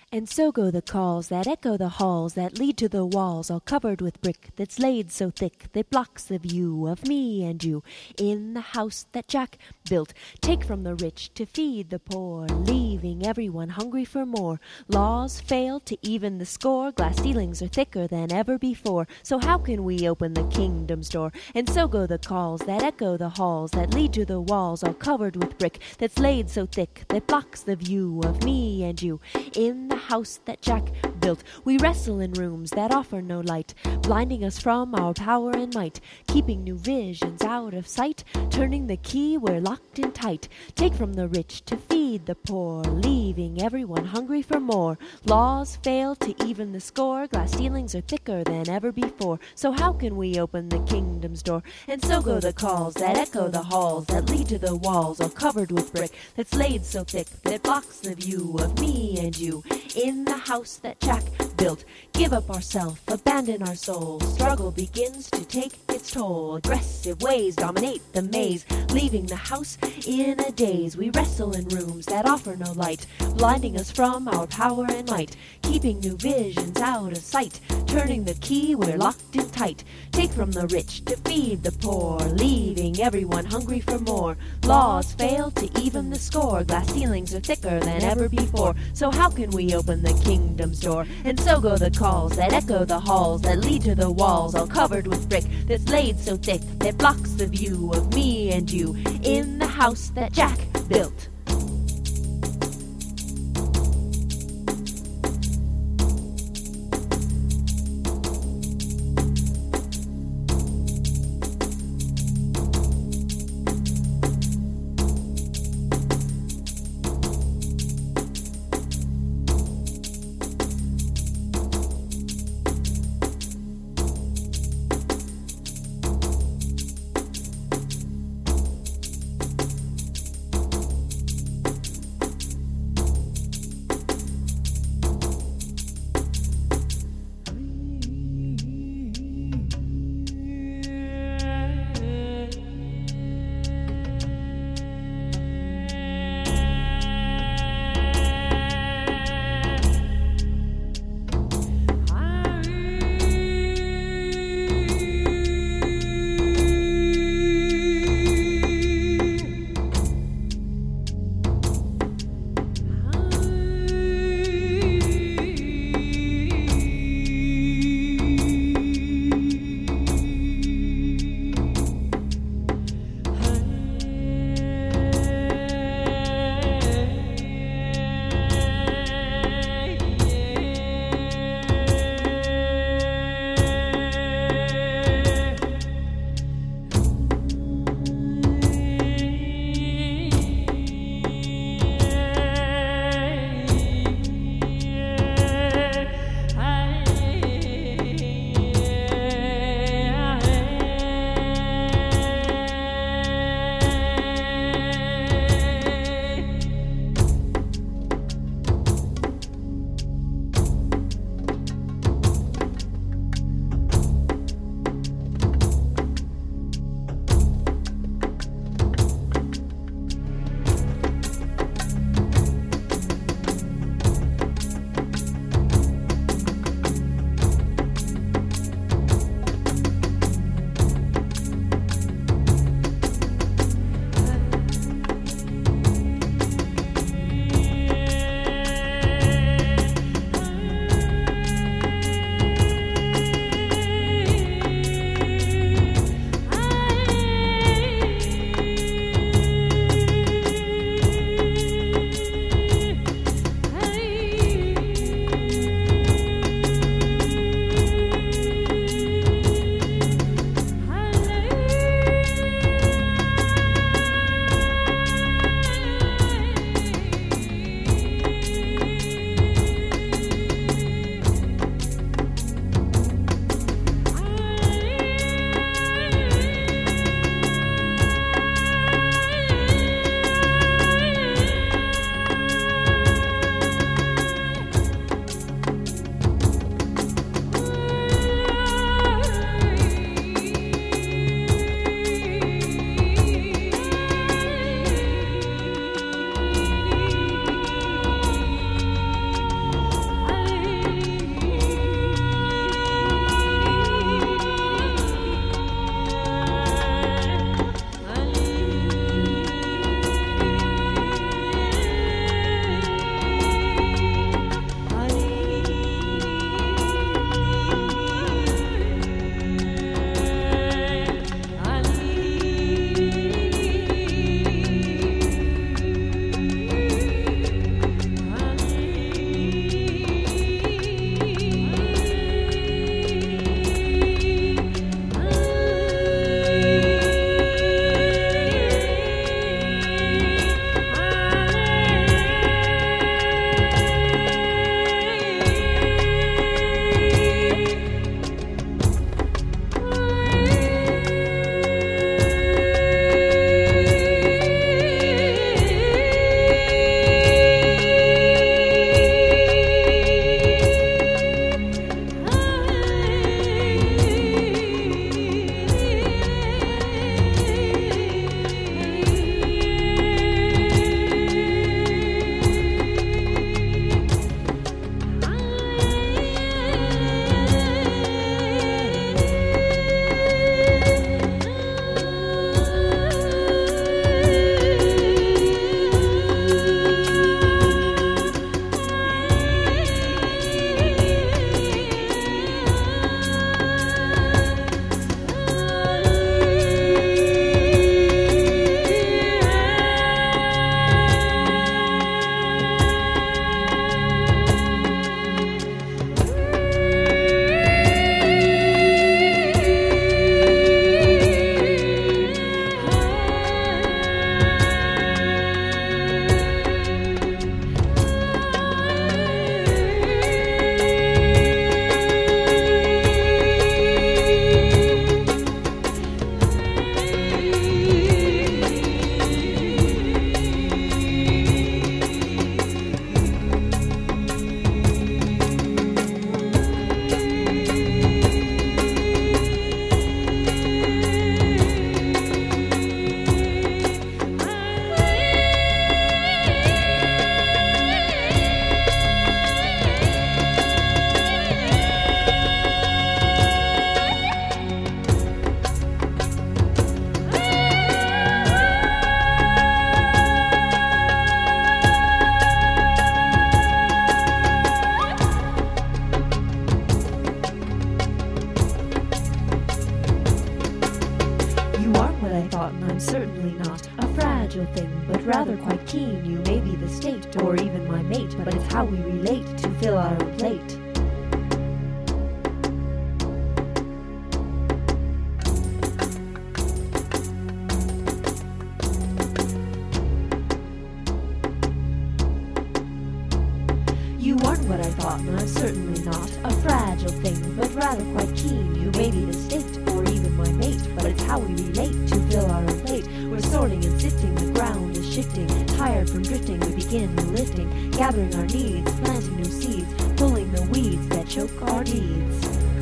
And so go the calls that echo the halls that lead to the walls all covered with brick that's laid so thick that blocks the view of me and you in the house that Jack built. Take from the rich to feed the poor, leaving everyone hungry for more. Laws fail to even the score, glass ceilings are thicker than ever before. So how can we open the kingdom's door? And so go the calls that echo the halls that lead to the walls all covered with brick that's laid so thick that blocks the view of me and you in the house that Jack built. We wrestle in rooms that offer no light, blinding us from our power and might, keeping new visions out of sight, turning the key we're locked in tight. Take from the rich to feed the poor, leaving everyone hungry for more. Laws fail to even the score, glass ceilings are thicker than ever before. So how can we open the kingdom's door? And so go the calls that echo the halls that lead to the walls all covered with brick that's laid so thick that blocks the view of me and you in the house that Jack built. Give up ourself, abandon our soul. Struggle begins to take its toll. Aggressive ways dominate the maze, leaving the house in a daze. We wrestle in rooms that offer no light, blinding us from our power and might, keeping new visions out of sight, turning the key we're locked in tight. Take from the rich to feed the poor, leaving everyone hungry for more. Laws fail to even the score, glass ceilings are thicker than ever before. So how can we open the kingdom's door? And so go the calls that echo the halls that lead to the walls all covered with brick that's laid so thick that blocks the view of me and you in the house that Jack built. but it's how we relate to fill our own plate. You aren't what I thought, and I'm certainly not a fragile thing, but rather quite keen. You may be the state, or even my mate, but it's how we relate to fill our own plate. We're sorting and sifting, the ground is shifting. Tired from drifting, we begin lifting, gathering our needs, planting new seeds, pulling the weeds that choke our deeds.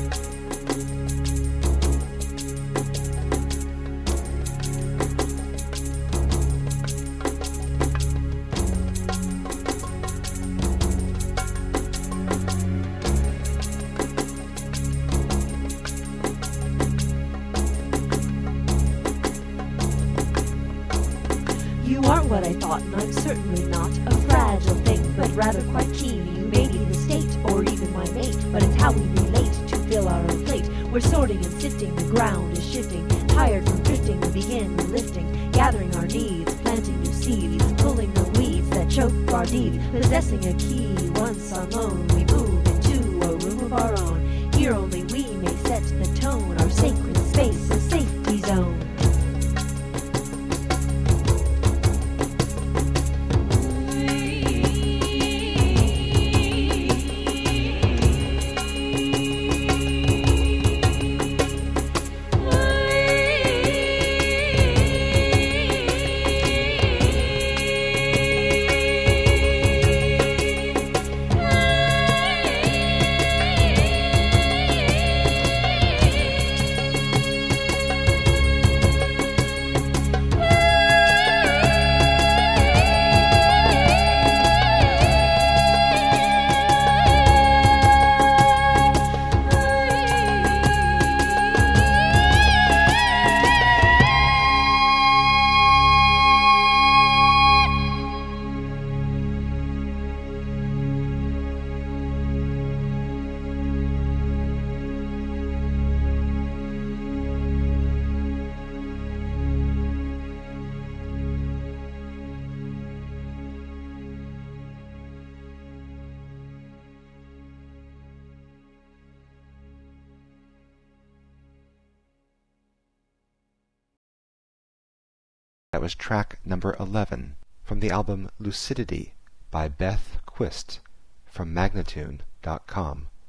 You aren't what I thought, and I'm certainly not a fragile thing, but rather quite keen. You may be the state, or even my mate, but it's how we relate to fill our own plate. We're sorting and sifting, the ground is shifting. Tired from drifting, we begin lifting, gathering our needs, planting new seeds, pulling the weeds that choke our deeds. Possessing a key, once on loan, we move into a room of our own. Here only we may set the tone, our sacred space, a safety zone. That was track number 11 from the album Lucidity by Beth Quist from Magnatune.com.